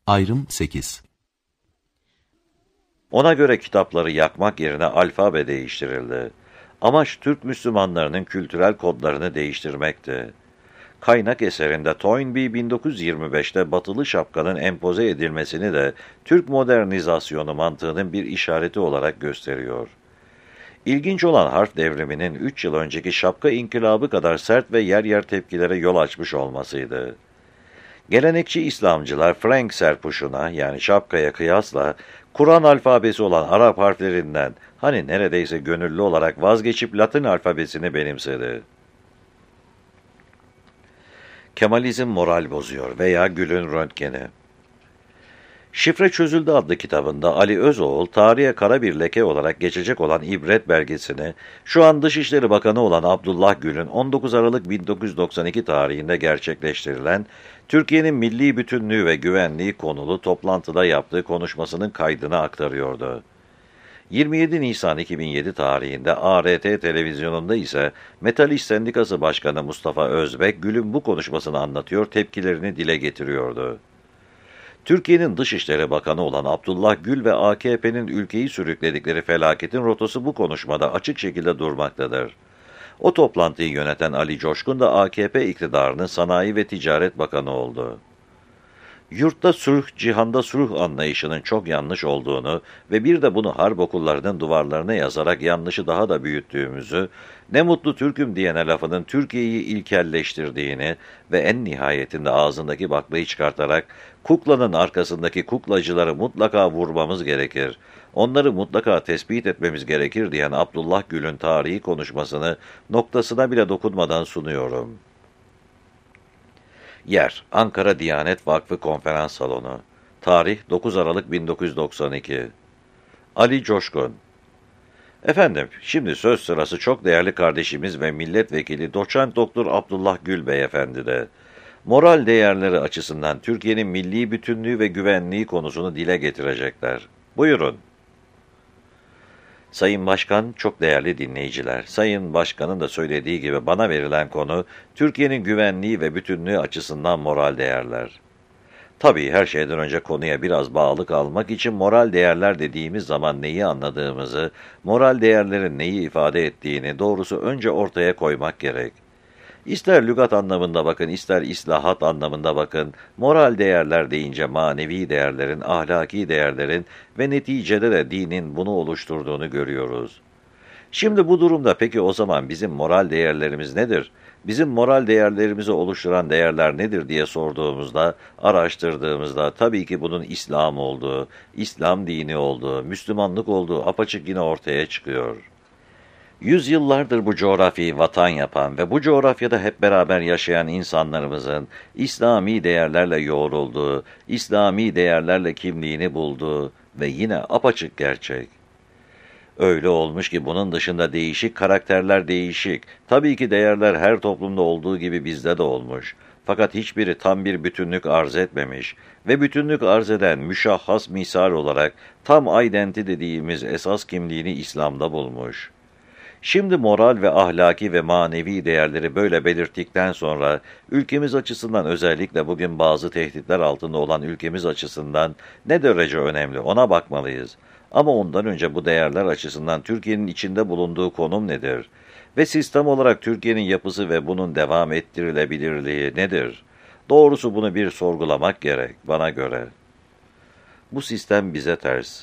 Ayrım 8. Ona göre kitapları yakmak yerine alfabe değiştirildi. Amaç Türk Müslümanlarının kültürel kodlarını değiştirmekti. Kaynak eserinde Toynbee 1925'te batılı şapkanın empoze edilmesini de Türk modernizasyonu mantığının bir işareti olarak gösteriyor. İlginç olan harf devriminin 3 yıl önceki şapka inkılabı kadar sert ve yer yer tepkilere yol açmış olmasıydı. Gelenekçi İslamcılar Frank serpuşuna yani şapkaya kıyasla Kur'an alfabesi olan Arap harflerinden hani neredeyse gönüllü olarak vazgeçip Latin alfabesini benimsedi. Kemalizm moral bozuyor veya Gül'ün röntgeni. Şifre Çözüldü adlı kitabında Ali Özoğul, tarihe kara bir leke olarak geçecek olan ibret belgesini, şu an Dışişleri Bakanı olan Abdullah Gül'ün 19 Aralık 1992 tarihinde gerçekleştirilen Türkiye'nin milli bütünlüğü ve güvenliği konulu toplantıda yaptığı konuşmasının kaydını aktarıyordu. 27 Nisan 2007 tarihinde ART televizyonunda ise Metal İş Sendikası Başkanı Mustafa Özbek, Gül'ün bu konuşmasını anlatıyor, tepkilerini dile getiriyordu. Türkiye'nin Dışişleri Bakanı olan Abdullah Gül ve AKP'nin ülkeyi sürükledikleri felaketin rotası bu konuşmada açık şekilde durmaktadır. O toplantıyı yöneten Ali Coşkun da AKP iktidarının Sanayi ve Ticaret Bakanı oldu. Yurtta sulh, cihanda sulh anlayışının çok yanlış olduğunu ve bir de bunu harp okullarının duvarlarına yazarak yanlışı daha da büyüttüğümüzü, ne mutlu Türk'üm diyene lafının Türkiye'yi ilkelleştirdiğini ve en nihayetinde ağzındaki baklayı çıkartarak kuklanın arkasındaki kuklacıları mutlaka vurmamız gerekir, onları mutlaka tespit etmemiz gerekir diyen Abdullah Gül'ün tarihi konuşmasını noktasına bile dokunmadan sunuyorum. Yer: Ankara Diyanet Vakfı Konferans Salonu. Tarih: 9 Aralık 1992. Ali Coşkun. Efendim, şimdi söz sırası çok değerli kardeşimiz ve milletvekili Doçent Doktor Abdullah Gül Beyefendi'de. Moral değerleri açısından Türkiye'nin milli bütünlüğü ve güvenliği konusunu dile getirecekler. Buyurun. Sayın Başkan, çok değerli dinleyiciler, Sayın Başkan'ın da söylediği gibi bana verilen konu, Türkiye'nin güvenliği ve bütünlüğü açısından moral değerler. Tabii her şeyden önce konuya biraz bağlı kalmak için moral değerler dediğimiz zaman neyi anladığımızı, moral değerlerin neyi ifade ettiğini doğrusu önce ortaya koymak gerek. İster lügat anlamında bakın, ister islahat anlamında bakın, moral değerler deyince manevi değerlerin, ahlaki değerlerin ve neticede de dinin bunu oluşturduğunu görüyoruz. Şimdi bu durumda peki o zaman bizim moral değerlerimiz nedir? Bizim moral değerlerimizi oluşturan değerler nedir diye sorduğumuzda, araştırdığımızda tabii ki bunun İslam olduğu, İslam dini olduğu, Müslümanlık olduğu apaçık yine ortaya çıkıyor. Yüzyıllardır bu coğrafyayı vatan yapan ve bu coğrafyada hep beraber yaşayan insanlarımızın İslami değerlerle yoğrulduğu, İslami değerlerle kimliğini bulduğu ve yine apaçık gerçek. Öyle olmuş ki bunun dışında değişik karakterler değişik. Tabii ki değerler her toplumda olduğu gibi bizde de olmuş. Fakat hiçbiri tam bir bütünlük arz etmemiş ve bütünlük arz eden müşahhas misal olarak tam identity dediğimiz esas kimliğini İslam'da bulmuş. Şimdi moral ve ahlaki ve manevi değerleri böyle belirttikten sonra, ülkemiz açısından özellikle bugün bazı tehditler altında olan ülkemiz açısından ne derece önemli ona bakmalıyız. Ama ondan önce bu değerler açısından Türkiye'nin içinde bulunduğu konum nedir? Ve sistem olarak Türkiye'nin yapısı ve bunun devam ettirilebilirliği nedir? Doğrusu bunu bir sorgulamak gerek bana göre. Bu sistem bize ters.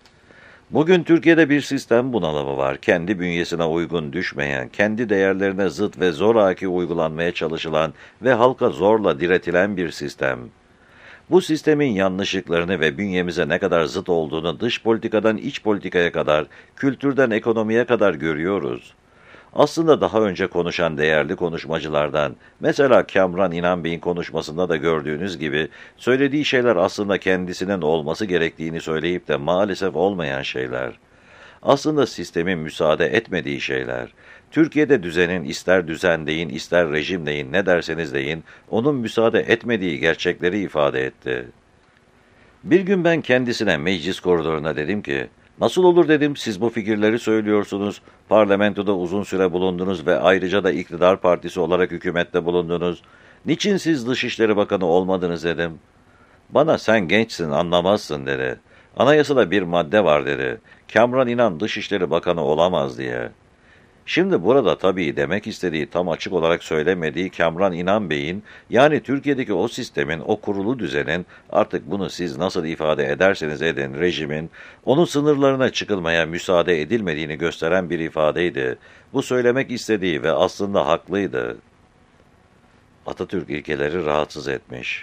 Bugün Türkiye'de bir sistem bunalımı var. Kendi bünyesine uygun düşmeyen, kendi değerlerine zıt ve zoraki uygulanmaya çalışılan ve halka zorla diretilen bir sistem. Bu sistemin yanlışlıklarını ve bünyemize ne kadar zıt olduğunu dış politikadan iç politikaya kadar, kültürden ekonomiye kadar görüyoruz. Aslında daha önce konuşan değerli konuşmacılardan, mesela Kamran İnan Bey'in konuşmasında da gördüğünüz gibi, söylediği şeyler aslında kendisinin olması gerektiğini söyleyip de maalesef olmayan şeyler. Aslında sistemin müsaade etmediği şeyler. Türkiye'de düzenin ister düzen deyin, ister rejim deyin, ne derseniz deyin, onun müsaade etmediği gerçekleri ifade etti. Bir gün ben kendisine meclis koridoruna dedim ki, nasıl olur dedim, siz bu fikirleri söylüyorsunuz, parlamentoda uzun süre bulundunuz ve ayrıca da iktidar partisi olarak hükümette bulundunuz. Niçin siz Dışişleri Bakanı olmadınız dedim. Bana sen gençsin anlamazsın dedi. Anayasada bir madde var dedi. Kamran İnan Dışişleri Bakanı olamaz diye. Şimdi burada tabii demek istediği tam açık olarak söylemediği Kamran İnan Bey'in, yani Türkiye'deki o sistemin, o kurulu düzenin, artık bunu siz nasıl ifade ederseniz edin, rejimin, onun sınırlarına çıkılmaya müsaade edilmediğini gösteren bir ifadeydi. Bu söylemek istediği ve aslında haklıydı. Atatürk ilkeleri rahatsız etmiş.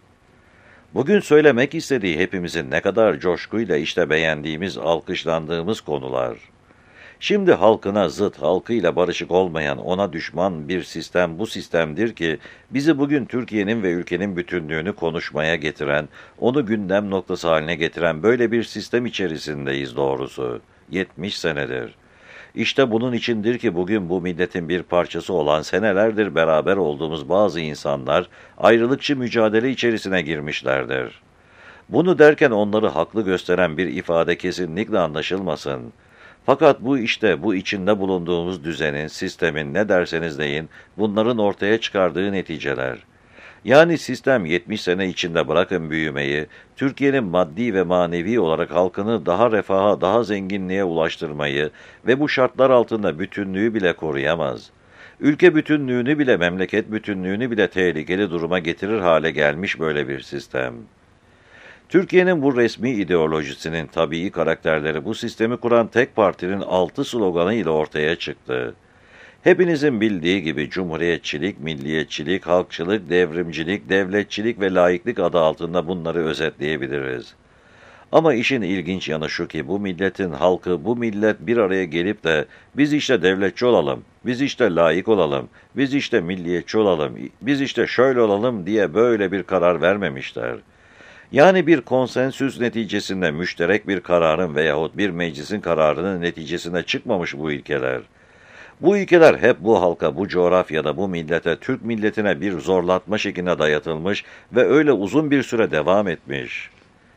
Bugün söylemek istediği hepimizin ne kadar coşkuyla işte beğendiğimiz, alkışlandığımız konular. Şimdi halkına zıt, halkıyla barışık olmayan, ona düşman bir sistem bu sistemdir ki, bizi bugün Türkiye'nin ve ülkenin bütünlüğünü konuşmaya getiren, onu gündem noktası haline getiren böyle bir sistem içerisindeyiz doğrusu. 70 senedir. İşte bunun içindir ki bugün bu milletin bir parçası olan senelerdir beraber olduğumuz bazı insanlar ayrılıkçı mücadele içerisine girmişlerdir. Bunu derken onları haklı gösteren bir ifade kesinlikle anlaşılmasın. Fakat bu işte bu içinde bulunduğumuz düzenin, sistemin ne derseniz deyin bunların ortaya çıkardığı neticeler. Yani sistem 70 sene içinde bırakın büyümeyi, Türkiye'nin maddi ve manevi olarak halkını daha refaha, daha zenginliğe ulaştırmayı ve bu şartlar altında bütünlüğü bile koruyamaz. Ülke bütünlüğünü bile, memleket bütünlüğünü bile tehlikeli duruma getirir hale gelmiş böyle bir sistem. Türkiye'nin bu resmi ideolojisinin tabii karakterleri bu sistemi kuran tek partinin 6 sloganı ile ortaya çıktı. Hepinizin bildiği gibi cumhuriyetçilik, milliyetçilik, halkçılık, devrimcilik, devletçilik ve laiklik adı altında bunları özetleyebiliriz. Ama işin ilginç yanı şu ki bu milletin halkı, bu millet bir araya gelip de biz işte devletçi olalım, biz işte laik olalım, biz işte milliyetçi olalım, biz işte şöyle olalım diye böyle bir karar vermemişler. Yani bir konsensüs neticesinde müşterek bir kararın veyahut bir meclisin kararının neticesinde çıkmamış bu ilkeler. Bu ilkeler hep bu halka, bu coğrafyada, bu millete, Türk milletine bir zorlatma şekline dayatılmış ve öyle uzun bir süre devam etmiş.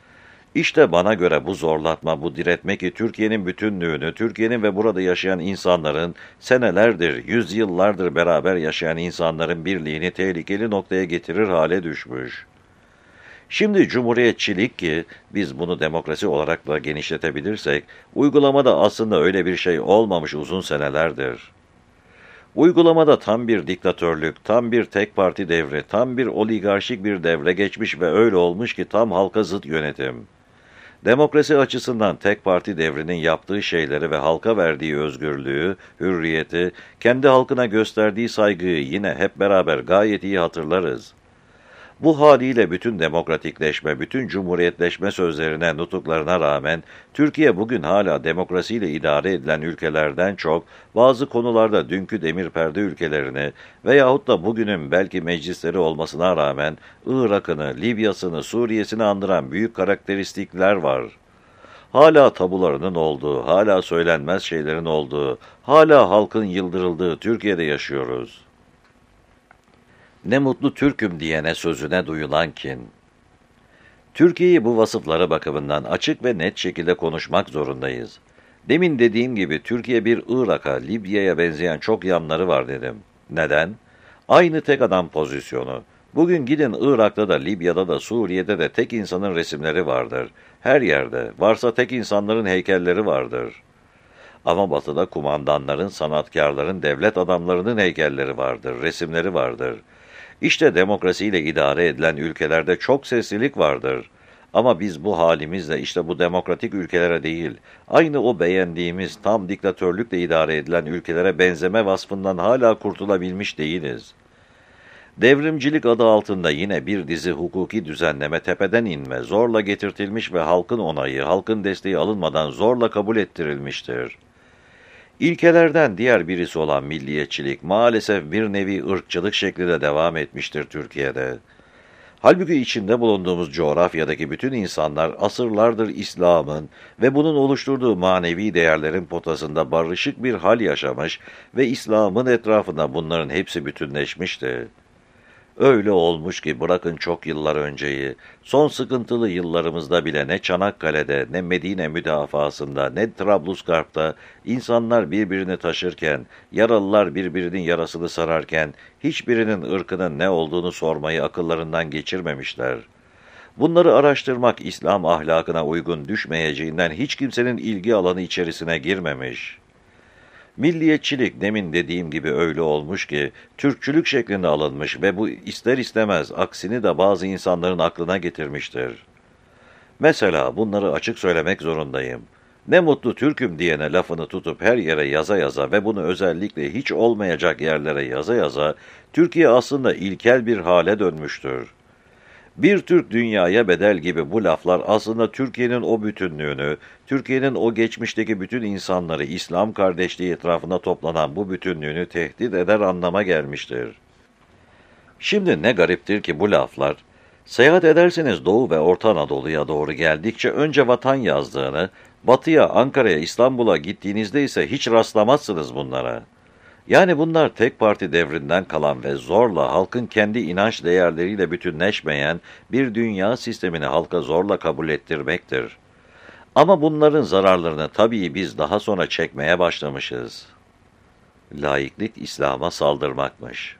İşte bana göre bu zorlatma, bu diretme ki Türkiye'nin bütünlüğünü, Türkiye'nin ve burada yaşayan insanların senelerdir, yüzyıllardır beraber yaşayan insanların birliğini tehlikeli noktaya getirir hale düşmüş. Şimdi cumhuriyetçilik ki biz bunu demokrasi olarak da genişletebilirsek, uygulamada aslında öyle bir şey olmamış uzun senelerdir. Uygulamada tam bir diktatörlük, tam bir tek parti devri, tam bir oligarşik bir devre geçmiş ve öyle olmuş ki tam halka zıt yönetim. Demokrasi açısından tek parti devrinin yaptığı şeyleri ve halka verdiği özgürlüğü, hürriyeti, kendi halkına gösterdiği saygıyı yine hep beraber gayet iyi hatırlarız. Bu haliyle bütün demokratikleşme, bütün cumhuriyetleşme sözlerine, nutuklarına rağmen Türkiye bugün hala demokrasiyle idare edilen ülkelerden çok bazı konularda dünkü demirperde ülkelerini veyahut da bugünün belki meclisleri olmasına rağmen Irak'ını, Libya'sını, Suriye'sini andıran büyük karakteristikler var. Hala tabularının olduğu, hala söylenmez şeylerin olduğu, hala halkın yıldırıldığı Türkiye'de yaşıyoruz. Ne mutlu Türk'üm diyene sözüne duyulan kin. Türkiye'yi bu vasıfları bakımından açık ve net şekilde konuşmak zorundayız. Demin dediğim gibi Türkiye bir Irak'a, Libya'ya benzeyen çok yanları var dedim. Neden? Aynı tek adam pozisyonu. Bugün gidin Irak'ta da, Libya'da da, Suriye'de de tek insanın resimleri vardır. Her yerde. Varsa tek insanların heykelleri vardır. Ama batıda kumandanların, sanatkarların, devlet adamlarının heykelleri vardır, resimleri vardır. İşte demokrasiyle idare edilen ülkelerde çok seslilik vardır. Ama biz bu halimizle işte bu demokratik ülkelere değil, aynı o beğendiğimiz tam diktatörlükle idare edilen ülkelere benzeme vasfından hala kurtulabilmiş değiliz. Devrimcilik adı altında yine bir dizi hukuki düzenleme tepeden inme, zorla getirtilmiş ve halkın onayı, halkın desteği alınmadan zorla kabul ettirilmiştir. İlkelerden diğer birisi olan milliyetçilik maalesef bir nevi ırkçılık şeklinde devam etmiştir Türkiye'de. Halbuki içinde bulunduğumuz coğrafyadaki bütün insanlar asırlardır İslam'ın ve bunun oluşturduğu manevi değerlerin potasında barışık bir hal yaşamış ve İslam'ın etrafında bunların hepsi bütünleşmişti. Öyle olmuş ki bırakın çok yıllar önceyi, son sıkıntılı yıllarımızda bile ne Çanakkale'de, ne Medine müdafasında, ne Trablusgarp'ta insanlar birbirini taşırken, yaralılar birbirinin yarasını sararken, hiçbirinin ırkının ne olduğunu sormayı akıllarından geçirmemişler. Bunları araştırmak İslam ahlakına uygun düşmeyeceğinden hiç kimsenin ilgi alanı içerisine girmemiş. Milliyetçilik demin dediğim gibi öyle olmuş ki Türkçülük şeklinde alınmış ve bu ister istemez aksini de bazı insanların aklına getirmiştir. Mesela bunları açık söylemek zorundayım. Ne mutlu Türk'üm diyene lafını tutup her yere yaza yaza ve bunu özellikle hiç olmayacak yerlere yaza yaza Türkiye aslında ilkel bir hale dönmüştür. Bir Türk dünyaya bedel gibi bu laflar aslında Türkiye'nin o bütünlüğünü, Türkiye'nin o geçmişteki bütün insanları İslam kardeşliği etrafında toplanan bu bütünlüğünü tehdit eder anlama gelmiştir. Şimdi ne gariptir ki bu laflar, seyahat ederseniz Doğu ve Orta Anadolu'ya doğru geldikçe önce vatan yazdığını, Batı'ya, Ankara'ya, İstanbul'a gittiğinizde ise hiç rastlamazsınız bunlara. Yani bunlar tek parti devrinden kalan ve zorla halkın kendi inanç değerleriyle bütünleşmeyen bir dünya sistemini halka zorla kabul ettirmektir. Ama bunların zararlarını tabii biz daha sonra çekmeye başlamışız. Laiklik İslam'a saldırmakmış.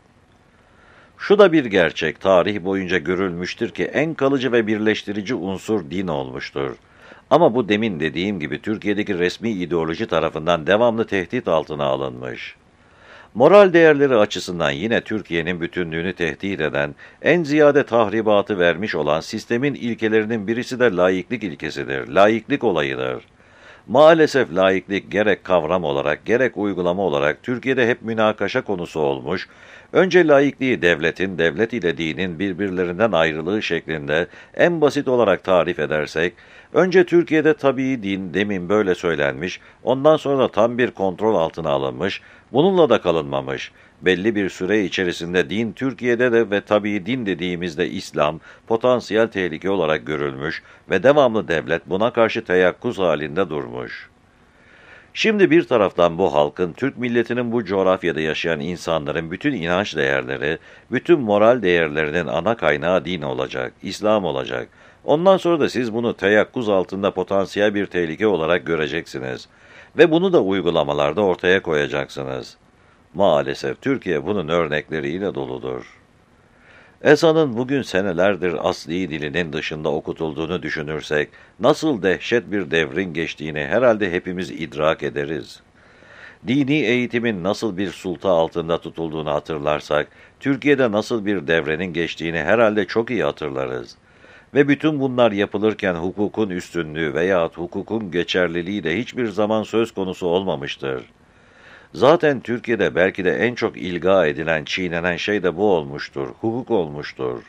Şu da bir gerçek, tarih boyunca görülmüştür ki en kalıcı ve birleştirici unsur din olmuştur. Ama bu demin dediğim gibi Türkiye'deki resmi ideoloji tarafından devamlı tehdit altına alınmış. Moral değerleri açısından yine Türkiye'nin bütünlüğünü tehdit eden, en ziyade tahribatı vermiş olan sistemin ilkelerinin birisi de laiklik ilkesidir, laiklik olayıdır. Maalesef laiklik gerek kavram olarak gerek uygulama olarak Türkiye'de hep münakaşa konusu olmuş, önce laikliği devletin, devlet ile dinin birbirlerinden ayrılığı şeklinde en basit olarak tarif edersek, önce Türkiye'de tabii din demin böyle söylenmiş, ondan sonra da tam bir kontrol altına alınmış, bununla da kalınmamış. Belli bir süre içerisinde din Türkiye'de de ve tabii din dediğimizde İslam potansiyel tehlike olarak görülmüş ve devamlı devlet buna karşı teyakkuz halinde durmuş. Şimdi bir taraftan bu halkın, Türk milletinin bu coğrafyada yaşayan insanların bütün inanç değerleri, bütün moral değerlerinin ana kaynağı din olacak, İslam olacak. Ondan sonra da siz bunu teyakkuz altında potansiyel bir tehlike olarak göreceksiniz. Ve bunu da uygulamalarda ortaya koyacaksınız. Maalesef Türkiye bunun örnekleriyle doludur. Ezanın bugün senelerdir asli dilinin dışında okutulduğunu düşünürsek, nasıl dehşet bir devrin geçtiğini herhalde hepimiz idrak ederiz. Dini eğitimin nasıl bir sulta altında tutulduğunu hatırlarsak, Türkiye'de nasıl bir devrenin geçtiğini herhalde çok iyi hatırlarız. Ve bütün bunlar yapılırken hukukun üstünlüğü veyahut hukukun geçerliliği de hiçbir zaman söz konusu olmamıştır. Zaten Türkiye'de belki de en çok ilga edilen, çiğnenen şey de bu olmuştur, hukuk olmuştur.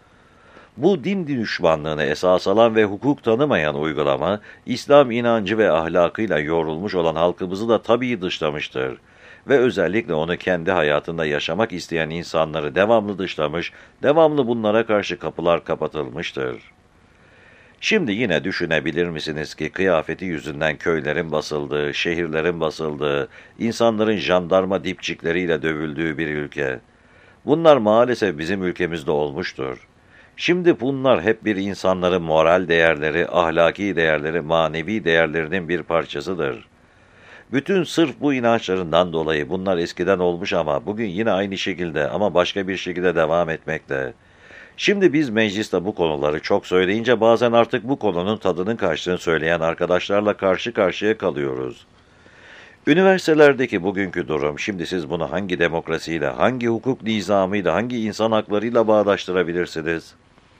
Bu din düşmanlığını esas alan ve hukuk tanımayan uygulama, İslam inancı ve ahlakıyla yoğrulmuş olan halkımızı da tabii dışlamıştır. Ve özellikle onu kendi hayatında yaşamak isteyen insanları devamlı dışlamış, devamlı bunlara karşı kapılar kapatılmıştır. Şimdi yine düşünebilir misiniz ki kıyafeti yüzünden köylerin basıldığı, şehirlerin basıldığı, insanların jandarma dipçikleriyle dövüldüğü bir ülke. Bunlar maalesef bizim ülkemizde olmuştur. Şimdi bunlar hep bir insanların moral değerleri, ahlaki değerleri, manevi değerlerinin bir parçasıdır. Bütün sırf bu inançlarından dolayı bunlar eskiden olmuş ama bugün yine aynı şekilde ama başka bir şekilde devam etmekte. Şimdi biz mecliste bu konuları çok söyleyince bazen artık bu konunun tadının kaçtığını söyleyen arkadaşlarla karşı karşıya kalıyoruz. Üniversitelerdeki bugünkü durum, şimdi siz bunu hangi demokrasiyle, hangi hukuk nizamıyla, hangi insan haklarıyla bağdaştırabilirsiniz?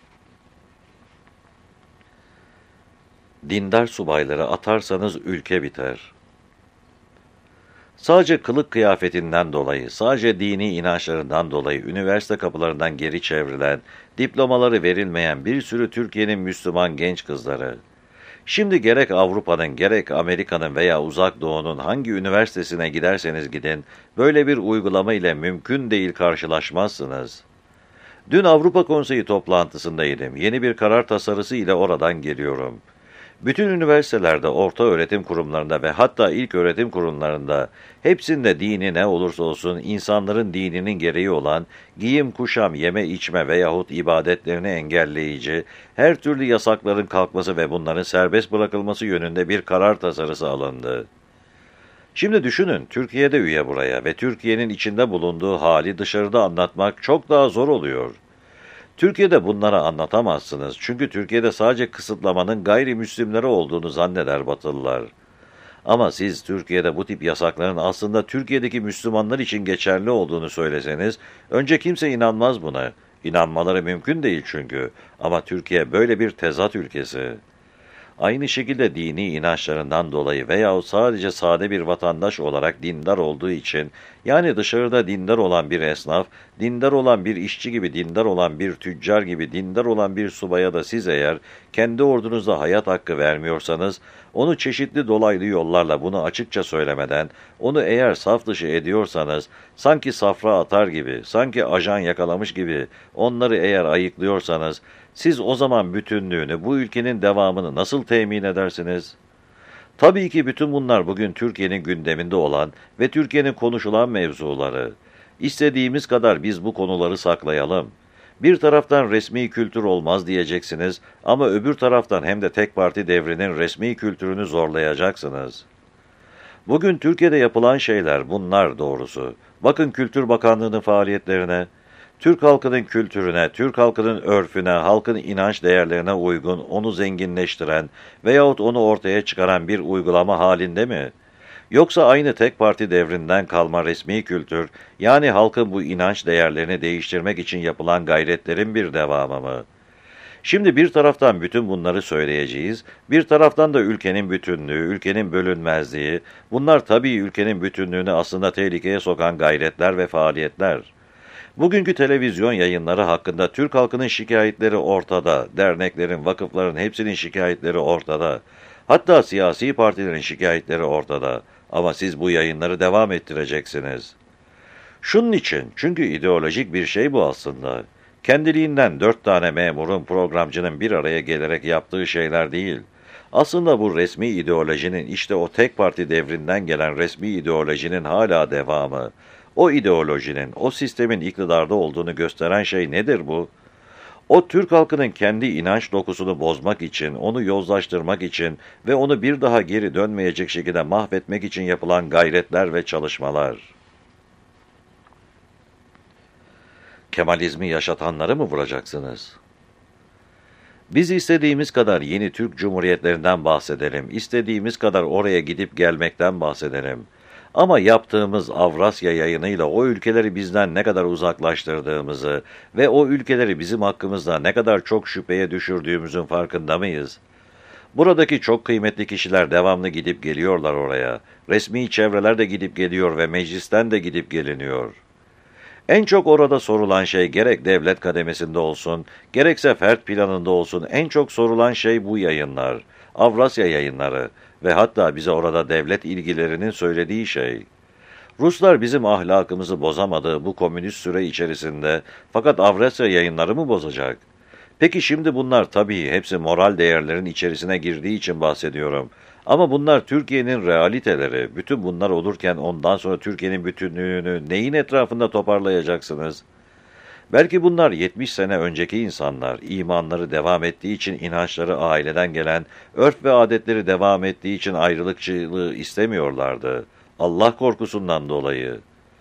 Dindar subayları atarsanız ülke biter. Sadece kılık kıyafetinden dolayı, sadece dini inançlarından dolayı üniversite kapılarından geri çevrilen, diplomaları verilmeyen bir sürü Türkiye'nin Müslüman genç kızları. Şimdi gerek Avrupa'nın, gerek Amerika'nın veya Uzak Doğu'nun hangi üniversitesine giderseniz gidin, böyle bir uygulama ile mümkün değil karşılaşmazsınız. Dün Avrupa Konseyi toplantısındaydım. Yeni bir karar tasarısı ile oradan geliyorum. Bütün üniversitelerde, orta öğretim kurumlarında ve hatta ilk öğretim kurumlarında hepsinde dini ne olursa olsun insanların dininin gereği olan giyim, kuşam, yeme, içme veyahut ibadetlerini engelleyici her türlü yasakların kalkması ve bunların serbest bırakılması yönünde bir karar tasarısı alındı. Şimdi düşünün, Türkiye'de üye buraya ve Türkiye'nin içinde bulunduğu hali dışarıda anlatmak çok daha zor oluyor. Türkiye'de bunları anlatamazsınız. Çünkü Türkiye'de sadece kısıtlamanın gayrimüslimlere olduğunu zanneder Batılılar. Ama siz Türkiye'de bu tip yasakların aslında Türkiye'deki Müslümanlar için geçerli olduğunu söyleseniz, önce kimse inanmaz buna. İnanmaları mümkün değil çünkü. Ama Türkiye böyle bir tezat ülkesi. Aynı şekilde dini inançlarından dolayı veyahut sadece sade bir vatandaş olarak dindar olduğu için, yani dışarıda dindar olan bir esnaf, dindar olan bir işçi gibi, dindar olan bir tüccar gibi, dindar olan bir subaya da siz eğer kendi ordunuzda hayat hakkı vermiyorsanız, onu çeşitli dolaylı yollarla bunu açıkça söylemeden, onu eğer saf dışı ediyorsanız, sanki safra atar gibi, sanki ajan yakalamış gibi onları eğer ayıklıyorsanız, siz o zaman bütünlüğünü, bu ülkenin devamını nasıl temin edersiniz? Tabii ki bütün bunlar bugün Türkiye'nin gündeminde olan ve Türkiye'nin konuşulan mevzuları. İstediğimiz kadar biz bu konuları saklayalım. Bir taraftan resmi kültür olmaz diyeceksiniz ama öbür taraftan hem de tek parti devrinin resmi kültürünü zorlayacaksınız. Bugün Türkiye'de yapılan şeyler bunlar doğrusu. Bakın Kültür Bakanlığı'nın faaliyetlerine, Türk halkının kültürüne, Türk halkının örfüne, halkın inanç değerlerine uygun, onu zenginleştiren veyahut onu ortaya çıkaran bir uygulama halinde mi? Yoksa aynı tek parti devrinden kalma resmi kültür, yani halkın bu inanç değerlerini değiştirmek için yapılan gayretlerin bir devamı mı? Şimdi bir taraftan bütün bunları söyleyeceğiz, bir taraftan da ülkenin bütünlüğü, ülkenin bölünmezliği, bunlar tabii ülkenin bütünlüğünü aslında tehlikeye sokan gayretler ve faaliyetler. Bugünkü televizyon yayınları hakkında Türk halkının şikayetleri ortada, derneklerin, vakıfların hepsinin şikayetleri ortada. Hatta siyasi partilerin şikayetleri ortada. Ama siz bu yayınları devam ettireceksiniz. Şunun için, çünkü ideolojik bir şey bu aslında. Kendiliğinden 4 tane memurun, programcının bir araya gelerek yaptığı şeyler değil. Aslında bu resmi ideolojinin, işte o tek parti devrinden gelen resmi ideolojinin hala devamı. O ideolojinin, o sistemin iktidarda olduğunu gösteren şey nedir bu? O Türk halkının kendi inanç dokusunu bozmak için, onu yozlaştırmak için ve onu bir daha geri dönmeyecek şekilde mahvetmek için yapılan gayretler ve çalışmalar. Kemalizmi yaşatanları mı vuracaksınız? Biz istediğimiz kadar yeni Türk Cumhuriyetlerinden bahsedelim, istediğimiz kadar oraya gidip gelmekten bahsedelim. Ama yaptığımız Avrasya yayınıyla o ülkeleri bizden ne kadar uzaklaştırdığımızı ve o ülkeleri bizim hakkımızda ne kadar çok şüpheye düşürdüğümüzün farkında mıyız? Buradaki çok kıymetli kişiler devamlı gidip geliyorlar oraya. Resmi çevreler de gidip geliyor ve meclisten de gidip geliniyor. En çok orada sorulan şey gerek devlet kademesinde olsun, gerekse fert planında olsun en çok sorulan şey bu yayınlar, Avrasya yayınları ve hatta bize orada devlet ilgilerinin söylediği şey. Ruslar bizim ahlakımızı bozamadığı bu komünist süre içerisinde fakat Avrasya yayınları mı bozacak? Peki şimdi bunlar tabii hepsi moral değerlerin içerisine girdiği için bahsediyorum. Ama bunlar Türkiye'nin realiteleri. Bütün bunlar olurken ondan sonra Türkiye'nin bütünlüğünü neyin etrafında toparlayacaksınız? Belki bunlar 70 sene önceki insanlar, imanları devam ettiği için inançları aileden gelen, örf ve adetleri devam ettiği için ayrılıkçılığı istemiyorlardı. Allah korkusundan dolayı.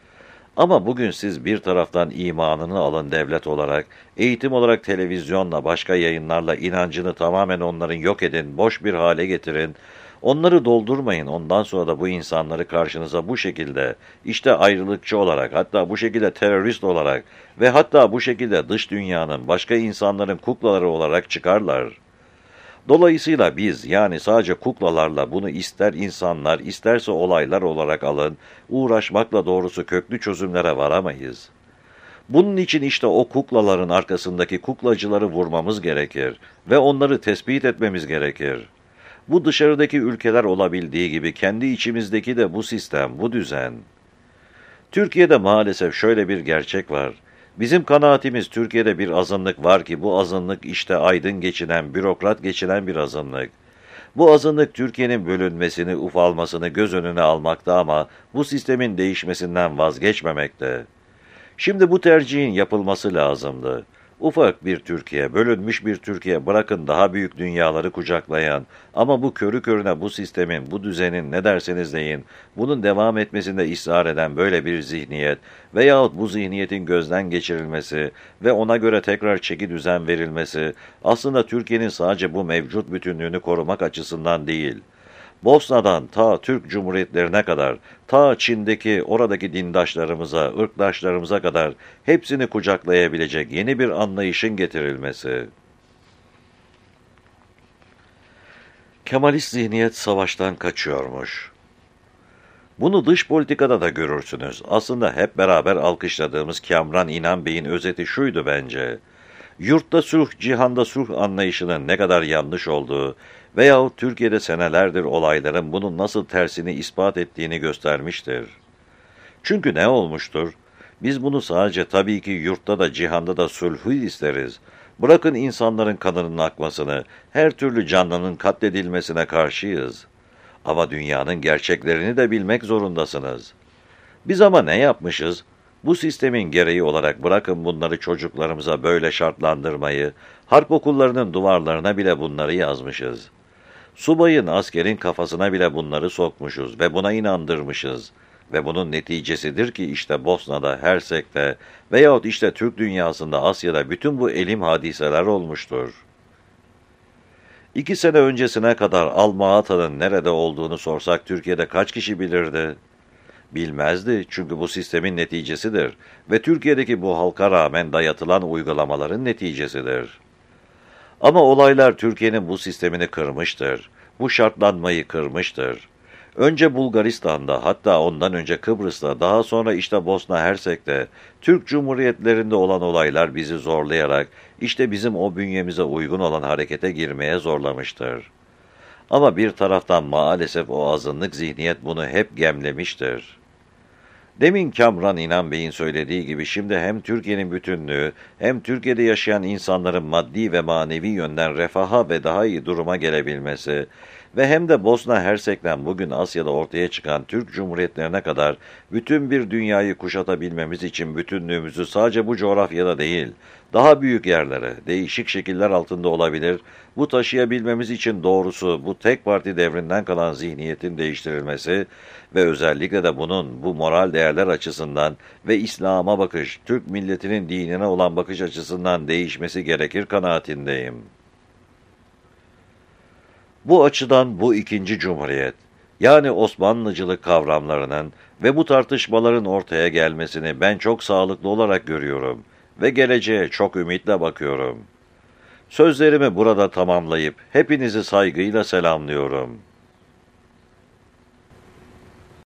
Ama bugün siz bir taraftan imanını alın devlet olarak, eğitim olarak televizyonla, başka yayınlarla inancını tamamen onların yok edin, boş bir hale getirin, onları doldurmayın, ondan sonra da bu insanları karşınıza bu şekilde, işte ayrılıkçı olarak, hatta bu şekilde terörist olarak ve hatta bu şekilde dış dünyanın, başka insanların kuklaları olarak çıkarlar. Dolayısıyla biz yani sadece kuklalarla bunu ister insanlar, isterse olaylar olarak alın, uğraşmakla doğrusu köklü çözümlere varamayız. Bunun için işte o kuklaların arkasındaki kuklacıları vurmamız gerekir ve onları tespit etmemiz gerekir. Bu dışarıdaki ülkeler olabildiği gibi kendi içimizdeki de bu sistem, bu düzen. Türkiye'de maalesef şöyle bir gerçek var. Bizim kanaatimiz Türkiye'de bir azınlık var ki bu azınlık işte aydın geçinen, bürokrat geçinen bir azınlık. Bu azınlık Türkiye'nin bölünmesini, ufalmasını göz önüne almakta ama bu sistemin değişmesinden vazgeçmemekte. Şimdi bu tercihin yapılması lazımdı. Ufak bir Türkiye, bölünmüş bir Türkiye, bırakın daha büyük dünyaları kucaklayan ama bu körü körüne bu sistemin, bu düzenin ne derseniz deyin, bunun devam etmesinde ısrar eden böyle bir zihniyet veyahut bu zihniyetin gözden geçirilmesi ve ona göre tekrar çeki düzen verilmesi aslında Türkiye'nin sadece bu mevcut bütünlüğünü korumak açısından değil, Bosna'dan ta Türk Cumhuriyetlerine kadar, ta Çin'deki oradaki dindaşlarımıza, ırkdaşlarımıza kadar hepsini kucaklayabilecek yeni bir anlayışın getirilmesi. Kemalist zihniyet savaştan kaçıyormuş. Bunu dış politikada da görürsünüz. Aslında hep beraber alkışladığımız Kamran İnan Bey'in özeti şuydu bence. Yurtta sulh, cihanda sulh anlayışının ne kadar yanlış olduğu veyahut Türkiye'de senelerdir olayların bunun nasıl tersini ispat ettiğini göstermiştir. Çünkü ne olmuştur? Biz bunu sadece tabii ki yurtta da cihanda da sulhü isteriz. Bırakın insanların kanının akmasını, her türlü canlının katledilmesine karşıyız. Ama dünyanın gerçeklerini de bilmek zorundasınız. Biz ama ne yapmışız? Bu sistemin gereği olarak bırakın bunları çocuklarımıza böyle şartlandırmayı, harp okullarının duvarlarına bile bunları yazmışız. Subayın, askerin kafasına bile bunları sokmuşuz ve buna inandırmışız. Ve bunun neticesidir ki işte Bosna'da, Hersek'te veyahut işte Türk dünyasında, Asya'da bütün bu elim hadiseler olmuştur. 2 sene öncesine kadar Alma-Ata'nın nerede olduğunu sorsak Türkiye'de kaç kişi bilirdi? Bilmezdi çünkü bu sistemin neticesidir ve Türkiye'deki bu halka rağmen dayatılan uygulamaların neticesidir. Ama olaylar Türkiye'nin bu sistemini kırmıştır. Bu şartlanmayı kırmıştır. Önce Bulgaristan'da, hatta ondan önce Kıbrıs'ta, daha sonra işte Bosna Hersek'te, Türk Cumhuriyetlerinde olan olaylar bizi zorlayarak, işte bizim o bünyemize uygun olan harekete girmeye zorlamıştır. Ama bir taraftan maalesef o azınlık zihniyet bunu hep gemlemiştir. Demin Kamran İnan Bey'in söylediği gibi şimdi hem Türkiye'nin bütünlüğü hem Türkiye'de yaşayan insanların maddi ve manevi yönden refaha ve daha iyi duruma gelebilmesi ve hem de Bosna Hersek'ten bugün Asya'da ortaya çıkan Türk Cumhuriyetlerine kadar bütün bir dünyayı kuşatabilmemiz için bütünlüğümüzü sadece bu coğrafyada değil, daha büyük yerlere, değişik şekiller altında olabilir, bu taşıyabilmemiz için doğrusu bu tek parti devrinden kalan zihniyetin değiştirilmesi ve özellikle de bunun bu moral değerler açısından ve İslam'a bakış, Türk milletinin dinine olan bakış açısından değişmesi gerekir kanaatindeyim. Bu açıdan bu ikinci cumhuriyet, yani Osmanlıcılık kavramlarının ve bu tartışmaların ortaya gelmesini ben çok sağlıklı olarak görüyorum ve geleceğe çok ümitle bakıyorum. Sözlerimi burada tamamlayıp hepinizi saygıyla selamlıyorum.